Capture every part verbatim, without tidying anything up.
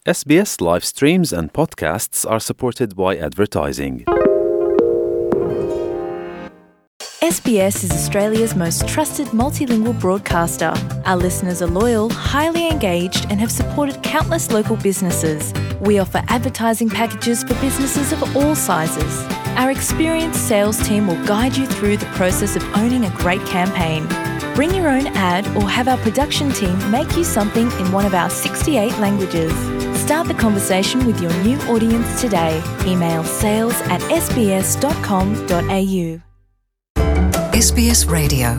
S B S live streams and podcasts are supported by advertising. S B S is Australia's most trusted multilingual broadcaster. Our listeners are loyal, highly engaged, and have supported countless local businesses. We offer advertising packages for businesses of all sizes. Our experienced sales team will guide you through the process of owning a great campaign. Bring your own ad or have our production team make you something in one of our sixty-eight languages. Start the conversation with your new audience today. Email sales at s b s dot com dot a u. S B S Radio.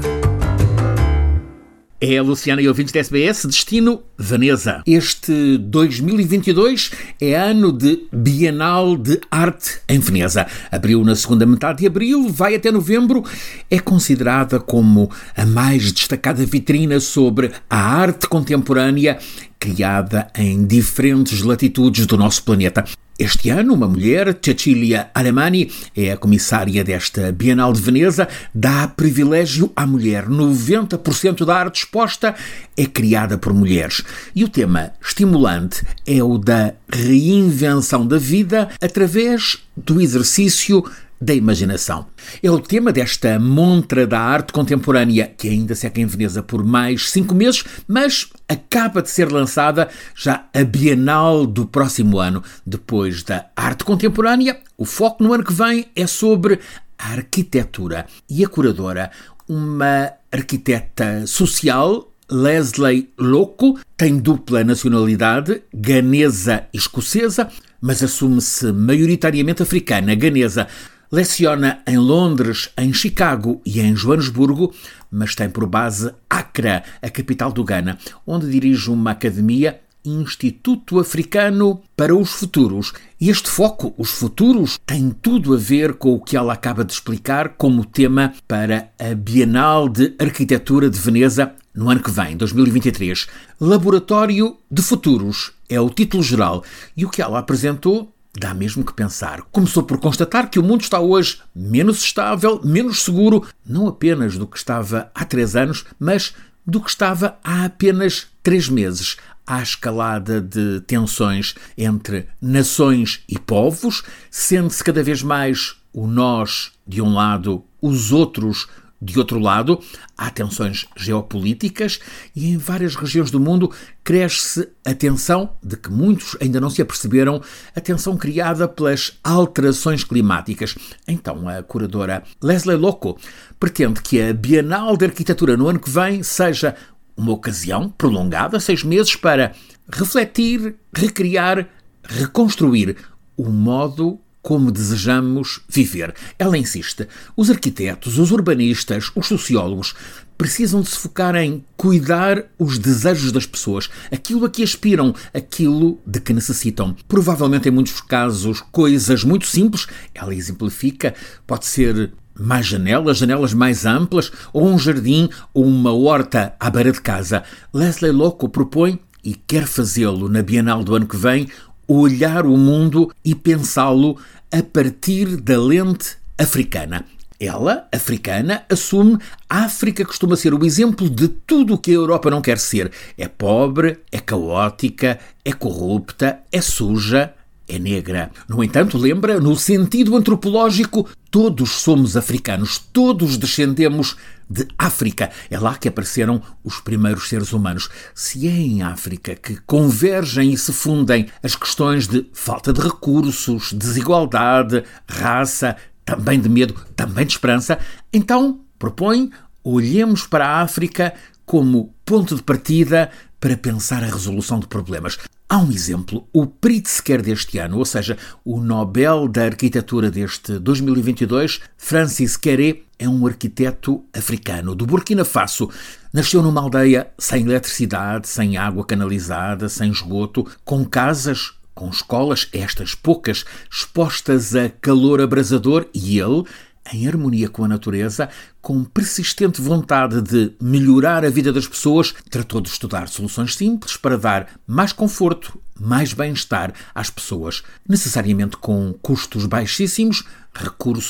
É a Luciana e ouvintes da S B S, destino Veneza. Este dois mil e vinte e dois é ano de Bienal de Arte em Veneza. Abriu na segunda metade de abril, vai até novembro. É considerada como a mais destacada vitrina sobre a arte contemporânea criada em diferentes latitudes do nosso planeta. Este ano, uma mulher, Cecilia Alemani, é a comissária desta Bienal de Veneza, dá privilégio à mulher. noventa por cento da arte exposta é criada por mulheres. E o tema estimulante é o da reinvenção da vida através do exercício da imaginação. É o tema desta montra da arte contemporânea, que ainda segue em Veneza por mais cinco meses, mas acaba de ser lançada já a Bienal do próximo ano. Depois da arte contemporânea, o foco no ano que vem é sobre a arquitetura. E a curadora, uma arquiteta social, Leslie Loco, tem dupla nacionalidade, ganesa e escocesa, mas assume-se maioritariamente africana, ganesa. Leciona em Londres, em Chicago e em Joanesburgo, mas tem por base Accra, a capital do Ghana, onde dirige uma academia, Instituto Africano para os Futuros. E este foco, os futuros, tem tudo a ver com o que ela acaba de explicar como tema para a Bienal de Arquitetura de Veneza no ano que vem, dois mil e vinte e três. Laboratório de Futuros é o título geral, e o que ela apresentou dá mesmo que pensar. Começou por constatar que o mundo está hoje menos estável, menos seguro, não apenas do que estava há três anos, mas do que estava há apenas três meses. Há escalada de tensões entre nações e povos, sendo-se cada vez mais o nós de um lado, os outros de outro lado. Há tensões geopolíticas e em várias regiões do mundo cresce a tensão, de que muitos ainda não se aperceberam, a tensão criada pelas alterações climáticas. Então a curadora Leslie Loco pretende que a Bienal de Arquitetura no ano que vem seja uma ocasião prolongada, seis meses, para refletir, recriar, reconstruir o modo como desejamos viver. Ela insiste, os arquitetos, os urbanistas, os sociólogos precisam de se focar em cuidar os desejos das pessoas, aquilo a que aspiram, aquilo de que necessitam. Provavelmente, em muitos casos, coisas muito simples. Ela exemplifica, pode ser mais janelas, janelas mais amplas, ou um jardim, ou uma horta à beira de casa. Leslie Loco propõe, e quer fazê-lo na Bienal do ano que vem, olhar o mundo e pensá-lo a partir da lente africana. Ela, africana, assume a África costuma ser o exemplo de tudo o que a Europa não quer ser. É pobre, é caótica, é corrupta, é suja, é negra. No entanto, lembra, no sentido antropológico, todos somos africanos, todos descendemos de África. É lá que apareceram os primeiros seres humanos. Se é em África que convergem e se fundem as questões de falta de recursos, desigualdade, raça, também de medo, também de esperança, então, propõe, olhemos para a África como ponto de partida para pensar a resolução de problemas. Há um exemplo, o Pritzker deste ano, ou seja, o Nobel da Arquitetura deste dois mil e vinte e dois, Francis Kéré, é um arquiteto africano do Burkina Faso. Nasceu numa aldeia sem eletricidade, sem água canalizada, sem esgoto, com casas, com escolas, estas poucas, expostas a calor abrasador, e ele, em harmonia com a natureza, com persistente vontade de melhorar a vida das pessoas, tratou de estudar soluções simples para dar mais conforto, mais bem-estar às pessoas, necessariamente com custos baixíssimos, recurso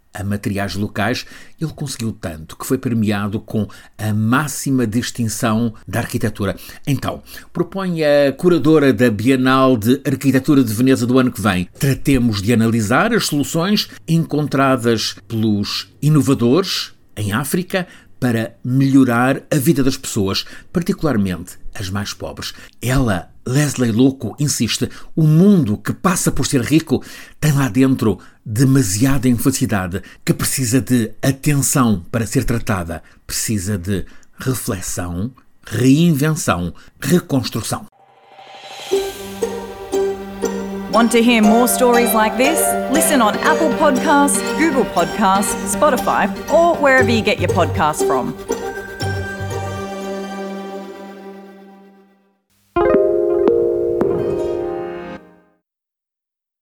a materiais locais, ele conseguiu tanto que foi premiado com a máxima distinção da arquitetura. Então, propõe a curadora da Bienal de Arquitetura de Veneza do ano que vem. Tratemos de analisar as soluções encontradas pelos inovadores em África para melhorar a vida das pessoas, particularmente as mais pobres. Ela, Leslie Loco, insiste: o mundo que passa por ser rico tem lá dentro demasiada infelicidade que precisa de atenção para ser tratada, precisa de reflexão, reinvenção, reconstrução. Want to hear more stories like this? Listen on Apple Podcasts, Google Podcasts, Spotify, or wherever you get your podcasts from.